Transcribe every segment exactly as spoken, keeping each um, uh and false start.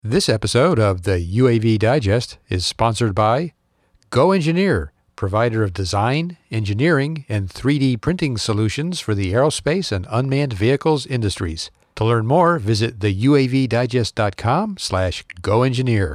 This episode of the U A V Digest is sponsored by GoEngineer, provider of design, engineering, and three D printing solutions for the aerospace and unmanned vehicles industries. To learn more, visit the U A V digest dot com slash GoEngineer.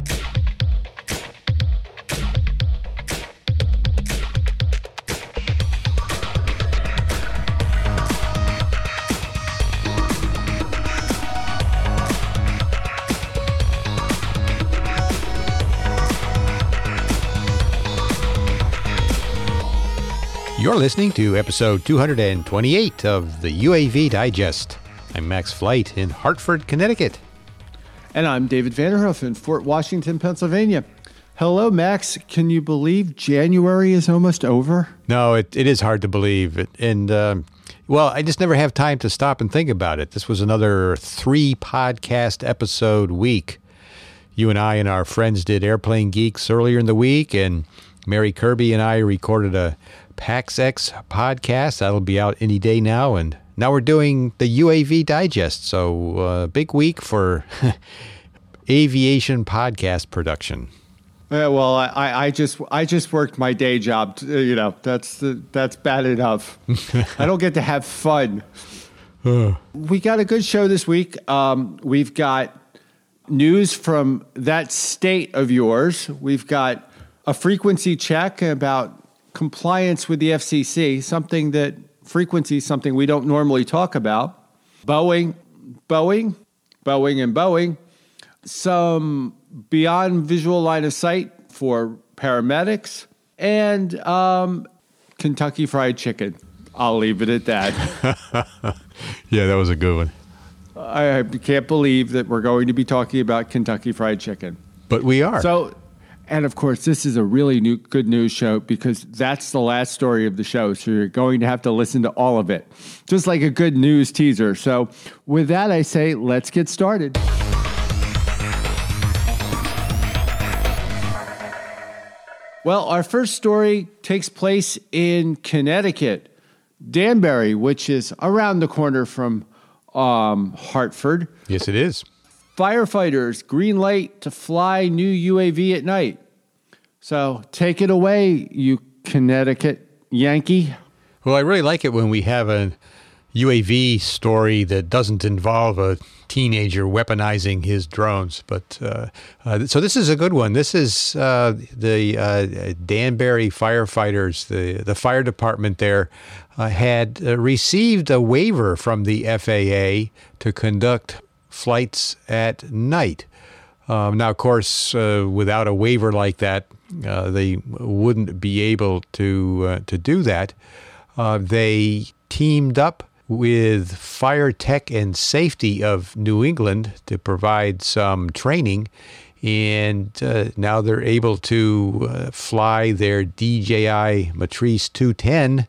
You're listening to episode two hundred twenty-eight of the U A V Digest. I'm Max Flight in Hartford, Connecticut. And I'm David Vanderhoof in Fort Washington, Pennsylvania. Hello, Max. Can you believe January is almost over? No, it, it is hard to believe. And, um, well, I just never have time to stop and think about it. This was another three podcast episode week. You and I and our friends did Airplane Geeks earlier in the week, and Mary Kirby and I recorded a PaxX podcast. That'll be out any day now. And now we're doing the U A V Digest. So uh, big week for aviation podcast production. Yeah, well, I, I just I just worked my day job. You know, that's that's bad enough. I don't get to have fun. We got a good show this week. Um, we've got news from that state of yours. We've got a frequency check about compliance with the F C C, something that frequency, something we don't normally talk about. Boeing, Boeing, Boeing, and Boeing. Some beyond visual line of sight for paramedics, and um, Kentucky Fried Chicken. I'll leave it at that. Yeah, that was a good one. I can't believe that we're going to be talking about Kentucky Fried Chicken. But we are. So, and of course, this is a really new, good news show because that's the last story of the show. So you're going to have to listen to all of it, just like a good news teaser. So with that, I say, let's get started. Well, our first story takes place in Connecticut, Danbury, which is around the corner from um, Hartford. Yes, it is. Firefighters, green light to fly new U A V at night. So take it away, you Connecticut Yankee. Well, I really like it when we have a U A V story that doesn't involve a teenager weaponizing his drones. But uh, uh, so this is a good one. This is uh, the uh, Danbury firefighters, the, the fire department there, uh, had uh, received a waiver from the F A A to conduct flights at night. Um, now, of course, uh, without a waiver like that, uh, they wouldn't be able to uh, to do that. Uh, they teamed up with Fire Tech and Safety of New England to provide some training, and uh, now they're able to uh, fly their D J I Matrice two ten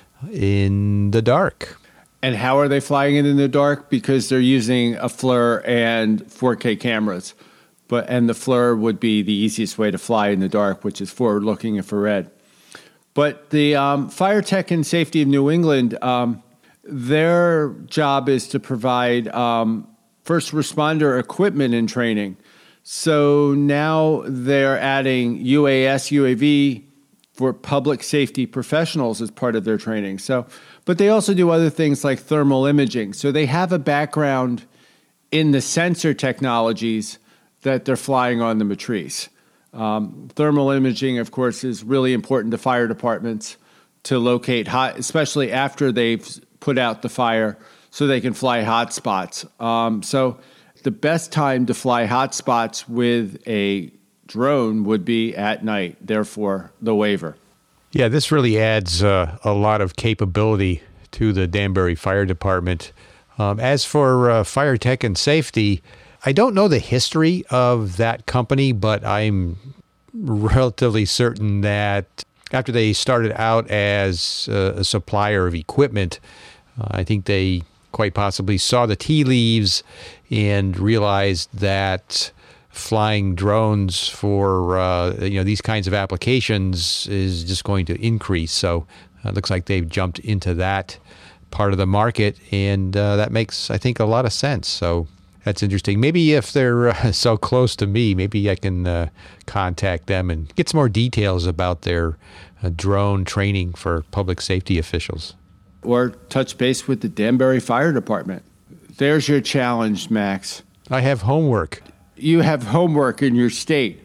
in the dark. And how are they flying it in the dark? Because they're using a FLIR and four K cameras. But and the FLIR would be the easiest way to fly in the dark, which is forward-looking infrared. But the um, Fire Tech and Safety of New England, um, their job is to provide um, first responder equipment and training. So now they're adding U A S, U A V for public safety professionals as part of their training. So, but they also do other things like thermal imaging. So they have a background in the sensor technologies that they're flying on the Matrice. Um, thermal imaging, of course, is really important to fire departments to locate hot, especially after they've put out the fire, so they can fly hot spots. Um, so the best time to fly hot spots with a drone would be at night, therefore the waiver. Yeah, this really adds uh, a lot of capability to the Danbury Fire Department. Um, as for uh, Fire Tech and Safety, I don't know the history of that company, but I'm relatively certain that after they started out as uh, a supplier of equipment, uh, I think they quite possibly saw the tea leaves and realized that flying drones for uh, you know these kinds of applications is just going to increase. So uh, it looks like they've jumped into that part of the market, and uh, that makes, I think, a lot of sense. So That's interesting. Maybe if they're uh, so close to me, maybe I can uh, contact them and get some more details about their uh, drone training for public safety officials. Or touch base with the Danbury Fire Department. There's your challenge, Max. I have homework. You have homework in your state.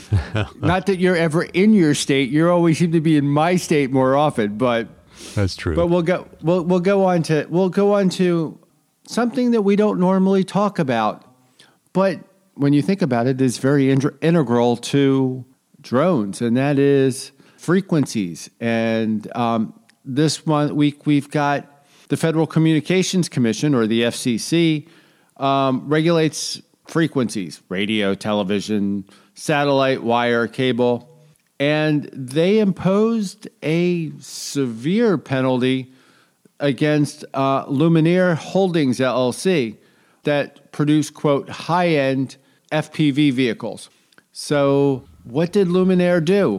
Not that you're ever in your state. You always seem to be in my state more often, but that's true. But we'll go we'll we'll go on to we'll go on to something that we don't normally talk about. But when you think about it, it's very in- integral to drones, and that is frequencies. And um, this one week we've got the Federal Communications Commission, or the F C C, um, regulates frequencies: radio, television, satellite, wire, cable. And they imposed a severe penalty against uh, Luminaire Holdings, L L C, that produced, quote, high-end F P V vehicles. So what did Luminaire do?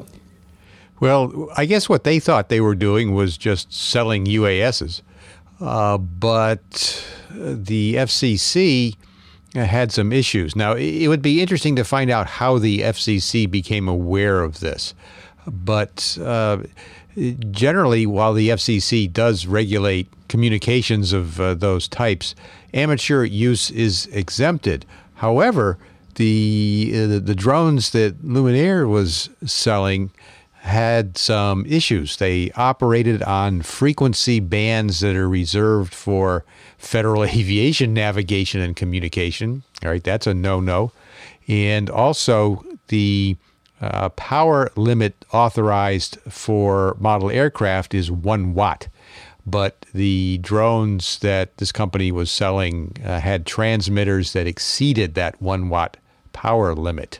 Well, I guess what they thought they were doing was just selling U A Ss. Uh, but the F C C had some issues. Now, it would be interesting to find out how the F C C became aware of this. But uh, generally, while the F C C does regulate communications of uh, those types, amateur use is exempted. However, the uh, the drones that Luminaire was selling had some issues. They operated on frequency bands that are reserved for federal aviation navigation and communication. All right, that's a no-no. And also the uh, power limit authorized for model aircraft is one watt. But the drones that this company was selling uh, had transmitters that exceeded that one watt power limit.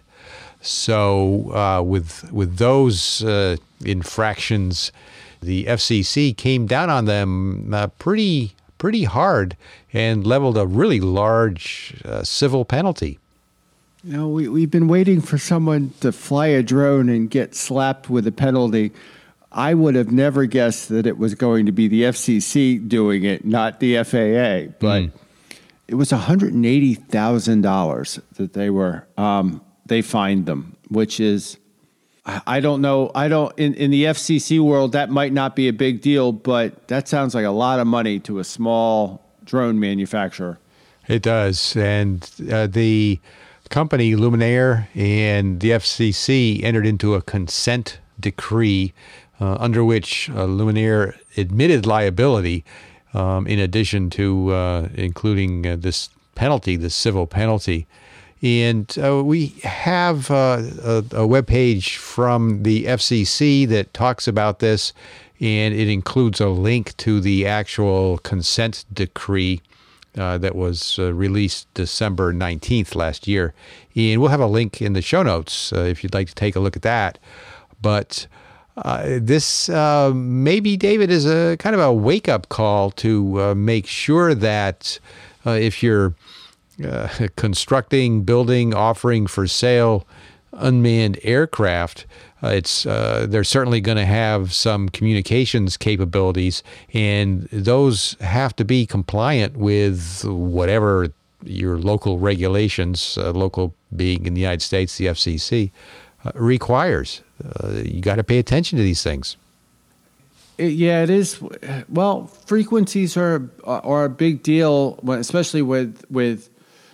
So uh, with with those uh, infractions, the F C C came down on them uh, pretty pretty hard and leveled a really large uh, civil penalty. You know, we, we've been waiting for someone to fly a drone and get slapped with a penalty. I would have never guessed that it was going to be the F C C doing it, not the F A A. But mm. it was one hundred eighty thousand dollars that they were um, they fined them, which is, I don't know, I don't in, in the F C C world that might not be a big deal, but that sounds like a lot of money to a small drone manufacturer. It does, and uh, the company Luminaire and the F C C entered into a consent decree uh, under which uh, Luminaire admitted liability, um, in addition to uh, including uh, this penalty, this civil penalty. And uh, we have uh, a, a webpage from the F C C that talks about this, and it includes a link to the actual consent decree uh, that was uh, released December nineteenth last year. And we'll have a link in the show notes uh, if you'd like to take a look at that. But uh, this uh, maybe, David, is a kind of a wake-up call to uh, make sure that uh, if you're Uh, constructing, building, offering for sale unmanned aircraft, uh, it's uh, they're certainly going to have some communications capabilities, and those have to be compliant with whatever your local regulations, uh, local being in the United States, the F C C, uh, requires. Uh, you got to pay attention to these things. It, yeah, it is. Well, frequencies are are a big deal, especially with with.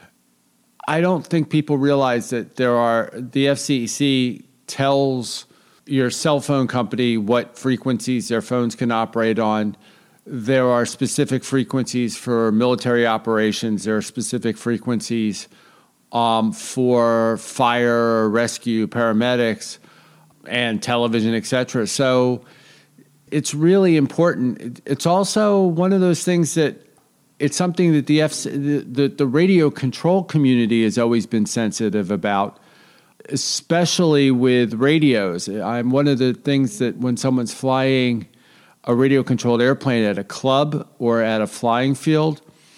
I don't think people realize that there are, the F C C tells your cell phone company what frequencies their phones can operate on. There are specific frequencies for military operations. There are specific frequencies um, for fire, rescue, paramedics, and television, et cetera. So it's really important. It's also one of those things that it's something that the, F- the, the the radio control community has always been sensitive about, especially with radios. I'm one of the things that when someone's flying a radio-controlled airplane at a club or at a flying field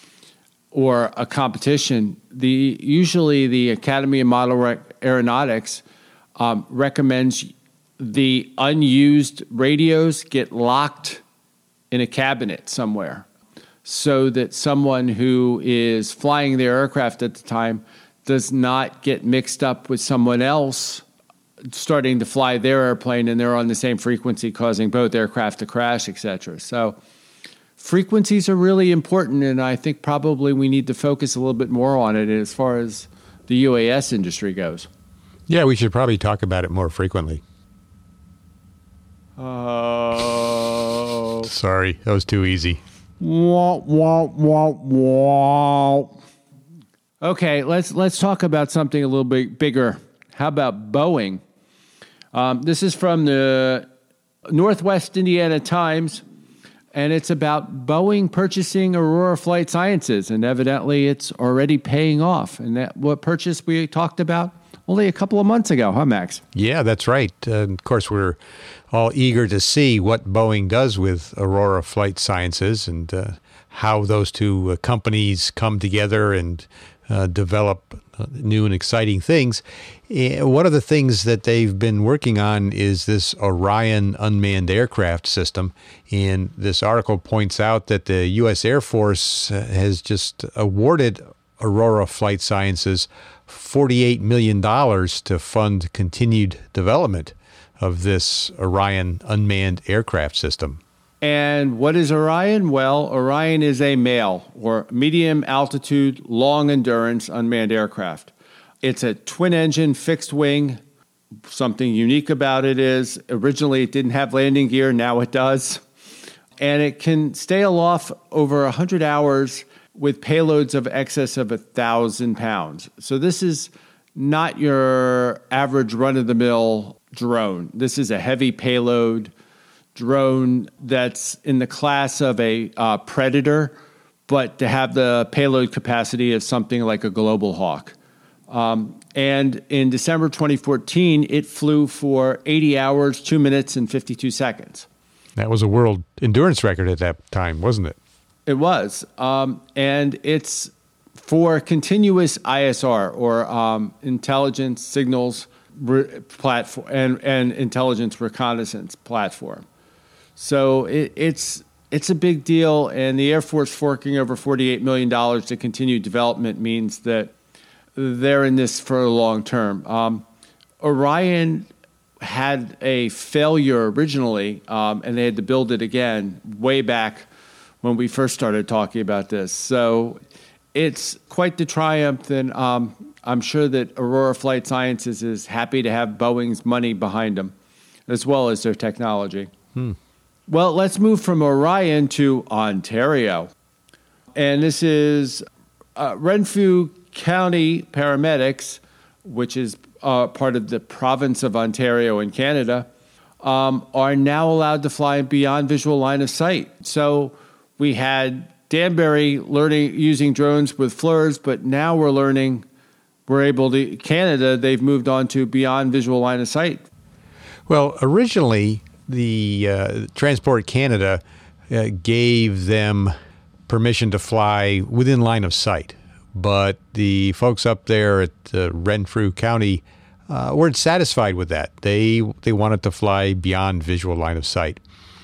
or a competition, the usually the Academy of Model Re- Aeronautics um, recommends the unused radios get locked in a cabinet somewhere. so that someone who is flying their aircraft at the time does not get mixed up with someone else starting to fly their airplane and they're on the same frequency, causing both aircraft to crash, et cetera. So frequencies are really important, and I think probably we need to focus a little bit more on it as far as the U A S industry goes. Yeah, we should probably talk about it more frequently. Oh. Uh, Sorry, that was too easy. Wah, wah, wah, wah. Okay, let's let's talk about something a little bit bigger. How about Boeing? Um, this is from the Northwest Indiana Times, and it's about Boeing purchasing Aurora Flight Sciences, and evidently it's already paying off. And that what purchase we talked about only a couple of months ago, huh, Max? Yeah, that's right. Uh, of course, we're all eager to see what Boeing does with Aurora Flight Sciences and uh, how those two uh, companies come together and uh, develop uh, new and exciting things. Uh, one of the things that they've been working on is this Orion unmanned aircraft system. And this article points out that the U S Air Force uh, has just awarded Aurora Flight Sciences forty-eight million dollars to fund continued development of this Orion unmanned aircraft system. And what is Orion? Well, Orion is a MALE, or medium altitude, long endurance unmanned aircraft. It's a twin engine, fixed wing. Something unique about it is originally it didn't have landing gear, now it does. And it can stay aloft over one hundred hours with payloads of excess of one thousand pounds. So this is not your average run-of-the-mill drone. This is a heavy payload drone that's in the class of a uh, Predator, but to have the payload capacity of something like a Global Hawk. Um, and in December twenty fourteen, it flew for eighty hours, two minutes, and fifty-two seconds. That was a world endurance record at that time, wasn't it? It was. Um, and it's for continuous I S R, or um, intelligence signals re- platform and, and intelligence reconnaissance platform. So it, it's it's a big deal, and the Air Force forking over forty-eight million dollars to continue development means that they're in this for a long term. Um, Orion had a failure originally, um, and they had to build it again way back when we first started talking about this. So it's quite the triumph, and um, I'm sure that Aurora Flight Sciences is happy to have Boeing's money behind them, as well as their technology. Hmm. Well, let's move from Orion to Ontario. And this is uh, Renfrew County paramedics, which is uh, part of the province of Ontario in Canada, um, are now allowed to fly beyond visual line of sight. So we had Danbury learning using drones with F L R S, but now we're learning, we're able to, Canada, they've moved on to beyond visual line of sight. Well, originally, the uh, Transport Canada uh, gave them permission to fly within line of sight. But the folks up there at uh, Renfrew County uh, weren't satisfied with that. They they wanted to fly beyond visual line of sight.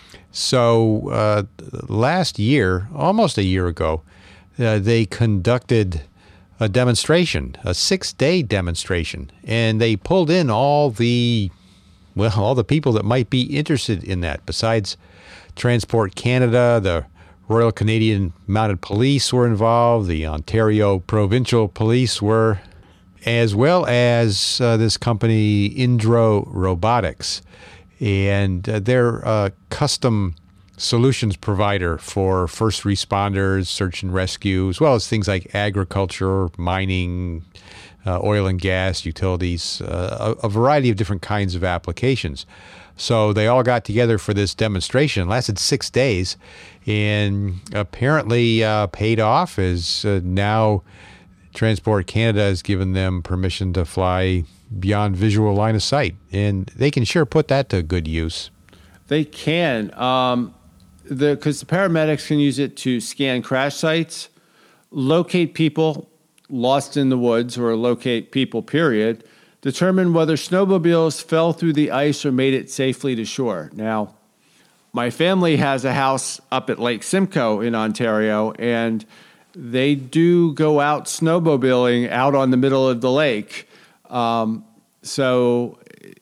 So uh, last year, almost a year ago, uh, they conducted a demonstration, a six-day demonstration, and they pulled in all the, well, all the people that might be interested in that. Besides Transport Canada, the Royal Canadian Mounted Police were involved, the Ontario Provincial Police were, as well as uh, this company Indro Robotics. And uh, they're a custom solutions provider for first responders, search and rescue, as well as things like agriculture, mining, uh, oil and gas, utilities, uh, a, a variety of different kinds of applications. So they all got together for this demonstration. It lasted six days and apparently uh, paid off, as uh, now Transport Canada has given them permission to fly beyond visual line of sight. And they can sure put that to good use. They can, um, the because the paramedics can use it to scan crash sites, locate people lost in the woods, or locate people, period, determine whether snowmobiles fell through the ice or made it safely to shore. Now, my family has a house up at Lake Simcoe in Ontario, and they do go out snowmobiling out on the middle of the lake. Um, so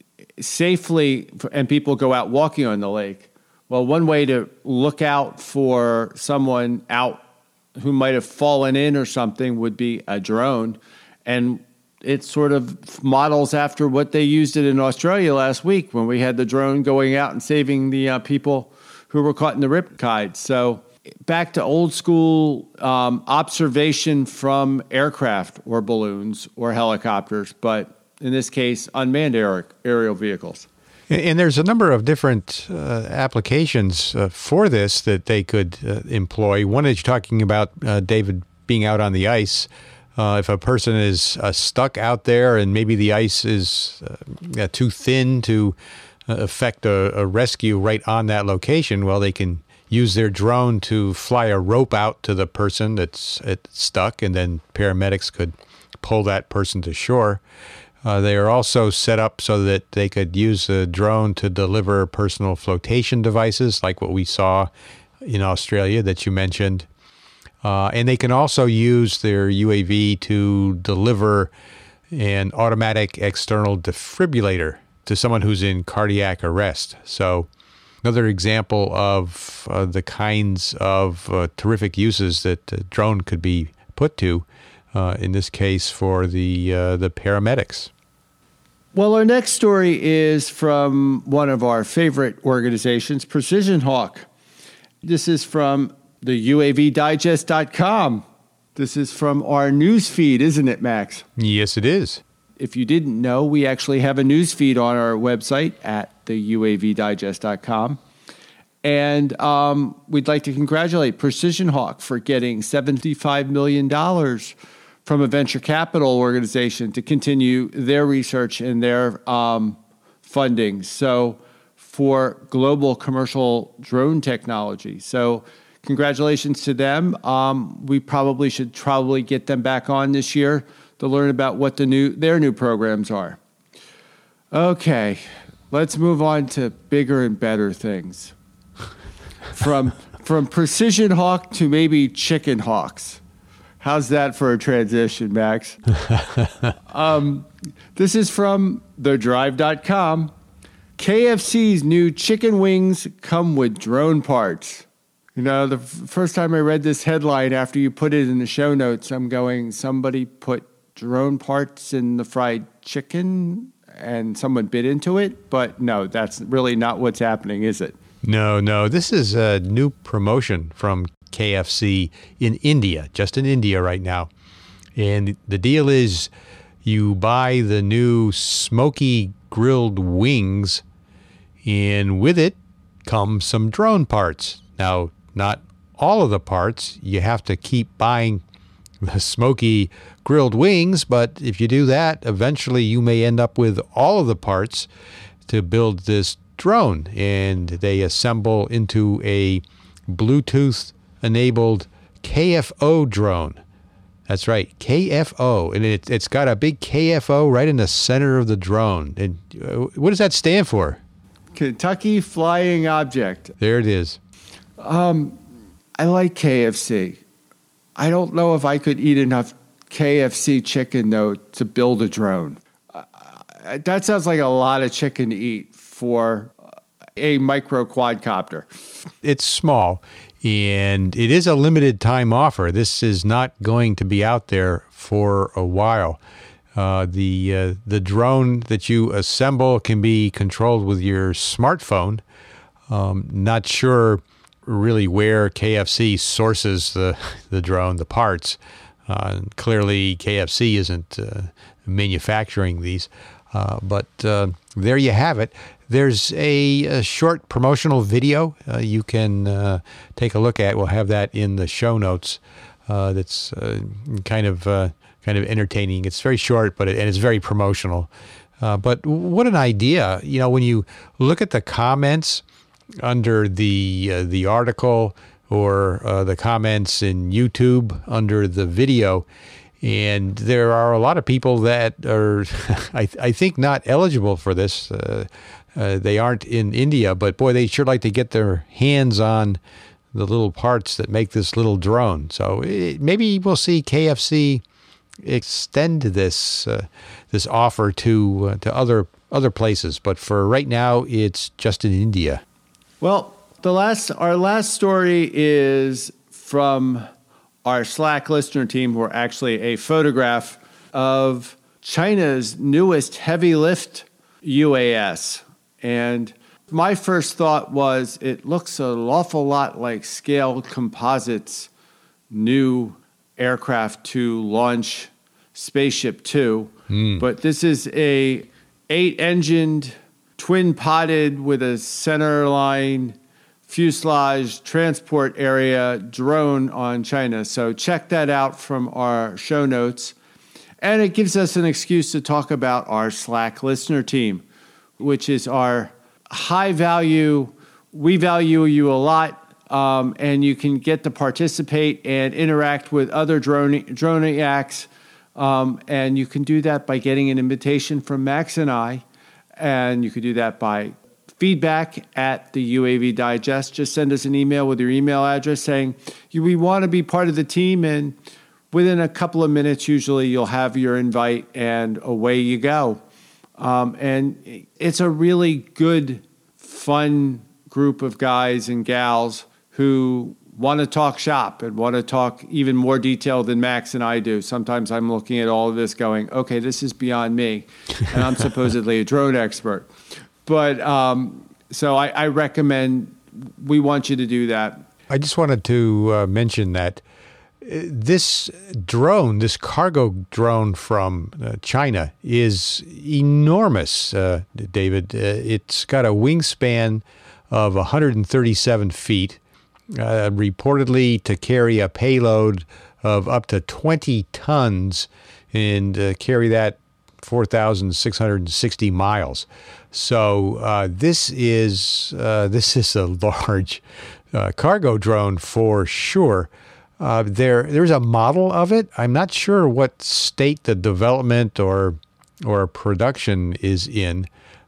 safely, and people go out walking on the lake. Well, one way to look out for someone out who might have fallen in or something would be a drone. And it sort of models after what they used it in Australia last week when we had the drone going out and saving the uh, people who were caught in the riptide. So back to old school um, observation from aircraft or balloons or helicopters, but in this case, unmanned aer- aerial vehicles. And there's a number of different uh, applications uh, for this that they could uh, employ. One is talking about, uh, David, being out on the ice. Uh, if a person is uh, stuck out there and maybe the ice is uh, too thin to uh, effect a, a rescue right on that location, well, they can use their drone to fly a rope out to the person that's it's stuck, and then paramedics could pull that person to shore. Uh, they are also set up so that they could use the drone to deliver personal flotation devices, like what we saw in Australia that you mentioned. Uh, and they can also use their U A V to deliver an automatic external defibrillator to someone who's in cardiac arrest. So another example of uh, the kinds of uh, terrific uses that a drone could be put to, uh, in this case for the uh, the paramedics. Well, our next story is from one of our favorite organizations, Precision Hawk. This is from the U A V digest dot com. This is from our news feed, isn't it, Max? Yes, it is. If you didn't know, we actually have a news feed on our website at the U A V digest dot com. And um, we'd like to congratulate Precision Hawk for getting seventy-five million dollars from a venture capital organization to continue their research and their um, funding. So for global commercial drone technology. So congratulations to them. Um, we probably should probably get them back on this year to learn about what the new their new programs are. Okay, let's move on to bigger and better things. From from Precision Hawk to maybe Chicken Hawks. How's that for a transition, Max? um, this is from the drive dot com. K F C's new chicken wings come with drone parts. You know, the f- first time I read this headline after you put it in the show notes, I'm going, somebody put drone parts in the fried chicken and someone bit into it? But no, that's really not what's happening, is it? No, no. This is a new promotion from K F C in India, just in India right now. And the deal is you buy the new smoky grilled wings, and with it comes some drone parts. Now, not all of the parts. You have to keep buying the smoky grilled wings, but if you do that, eventually you may end up with all of the parts to build this drone. And they assemble into a Bluetooth-enabled K F O drone. That's right, K F O. And it, it's got a big K F O right in the center of the drone. And uh, what does that stand for? Kentucky Flying Object. There it is. Um, I like K F C. I don't know if I could eat enough K F C chicken, though, to build a drone. Uh, that sounds like a lot of chicken to eat for a micro quadcopter. It's small, and it is a limited time offer. This is not going to be out there for a while. Uh, the uh, the drone that you assemble can be controlled with your smartphone. Um, not sure really where K F C sources the, the drone, the parts. Uh, clearly, K F C isn't uh, manufacturing these. Uh, but uh, there you have it. There's a, a short promotional video uh, you can uh, take a look at. We'll have that in the show notes. Uh, that's uh, kind of uh, kind of entertaining. It's very short, but it, and it's very promotional. Uh, but what an idea! You know, when you look at the comments under the uh, the article or uh, the comments in YouTube under the video. And there are a lot of people that are, I, I think, not eligible for this. Uh, uh, they aren't in India, but boy, they sure like to get their hands on the little parts that make this little drone. So it, maybe we'll see K F C extend this uh, this offer to uh, to other other places. But for right now, it's just in India. Well, the last our last story is from our Slack listener team, who are actually a photograph of China's newest heavy lift U A S. And my first thought was it looks an awful lot like Scale Composites' new aircraft to launch Spaceship Two. Mm. But this is a eight-engined, twin-podded with a centerline fuselage transport area drone on China. So check that out from our show notes. And it gives us an excuse to talk about our Slack listener team, which is our high value. We value you a lot, um, and you can get to participate and interact with other drone droniacs. Um, and you can do that by getting an invitation from Max and I. And you can do that by feedback at the U A V Digest. Just send us an email with your email address saying, we want to be part of the team. And within a couple of minutes, usually you'll have your invite and away you go. Um, and it's a really good, fun group of guys and gals who want to talk shop and want to talk even more detail than Max and I do. Sometimes I'm looking at all of this going, okay, this is beyond me. And I'm supposedly a drone expert. But um, so I, I recommend, we want you to do that. I just wanted to uh, mention that this drone, this cargo drone from uh, China is enormous, uh, David. Uh, it's got a wingspan of one hundred thirty-seven feet, uh, reportedly to carry a payload of up to twenty tons and uh, carry that four thousand six hundred sixty miles. So uh, this is uh, this is a large uh, cargo drone for sure. Uh, there, there's a model of it. I'm not sure what state the development or or production is in.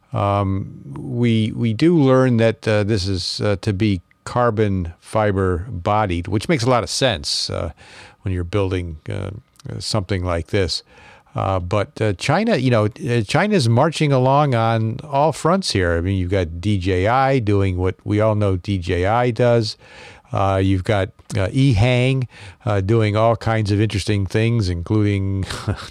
Um, we we do learn that uh, this is uh, to be carbon fiber bodied, which makes a lot of sense uh, when you're building uh, something like this. Uh, but uh, China, you know, China is marching along on all fronts here. I mean, you've got D J I doing what we all know D J I does. Uh, you've got uh, EHang uh, doing all kinds of interesting things, including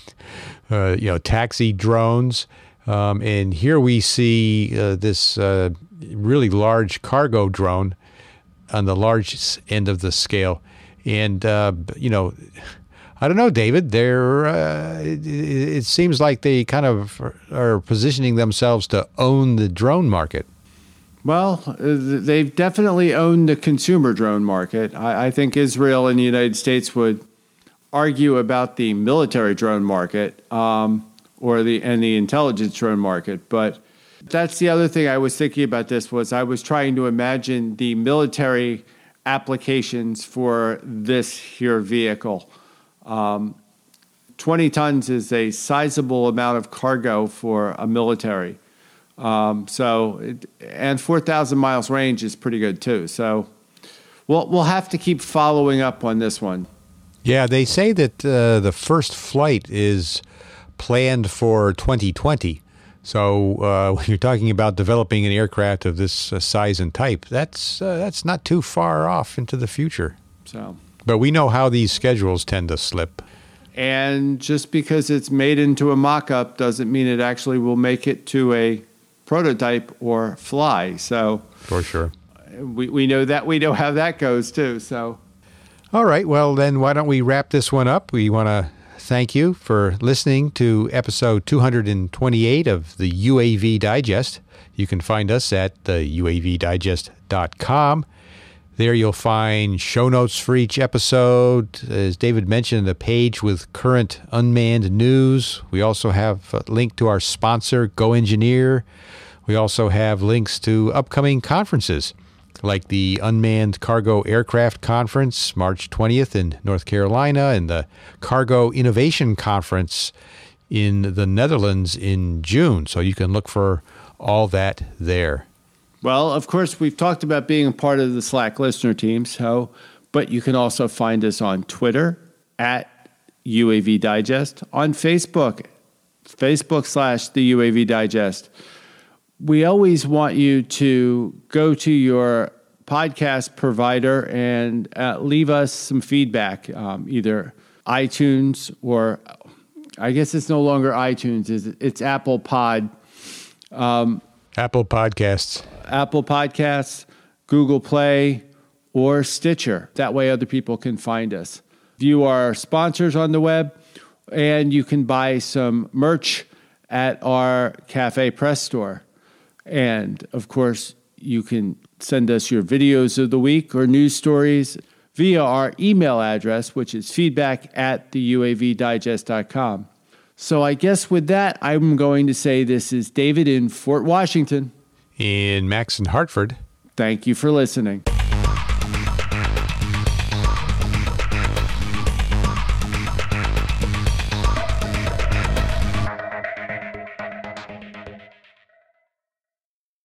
uh, you know taxi drones. Um, and here we see uh, this uh, really large cargo drone on the large end of the scale. And uh, you know, I don't know, David. They're uh, it, it seems like they kind of are positioning themselves to own the drone market. Well, they've definitely owned the consumer drone market. I, I think Israel and the United States would argue about the military drone market um, or the and the intelligence drone market. But that's the other thing I was thinking about this was I was trying to imagine the military applications for this here vehicle. Um, twenty tons is a sizable amount of cargo for a military. Um, so, it, and four thousand miles range is pretty good too. So we'll, we'll have to keep following up on this one. Yeah, they say that uh, the first flight is planned for twenty twenty. So uh, when you're talking about developing an aircraft of this uh, size and type, that's uh, that's not too far off into the future. So, but we know how these schedules tend to slip. And just because it's made into a mock-up doesn't mean it actually will make it to a prototype or fly. So for sure, we we know that we know how that goes too. So, all right. Well, then why don't we wrap this one up? We want to thank you for listening to episode two hundred twenty-eight of the U A V Digest. You can find us at the U A V digest dot com. There you'll find show notes for each episode. As David mentioned, a page with current unmanned news. We also have a link to our sponsor, Go Engineer. We also have links to upcoming conferences, like the Unmanned Cargo Aircraft Conference, March twentieth in North Carolina, and the Cargo Innovation Conference in the Netherlands in June. So you can look for all that there. Well, of course, we've talked about being a part of the Slack listener team, so, but you can also find us on Twitter at U A V Digest, on Facebook, Facebook slash the U A V Digest. We always want you to go to your podcast provider and uh, leave us some feedback, um, either iTunes or I guess it's no longer iTunes, it's, it's Apple Pod. Um, Apple Podcasts. Apple Podcasts, Google Play, or Stitcher. That way other people can find us. View our sponsors on the web, and you can buy some merch at our Cafe Press store. And, of course, you can send us your videos of the week or news stories via our email address, which is feedback at the U A V digest dot com. So I guess with that, I'm going to say this is David in Fort Washington. In Max in Hartford. Thank you for listening.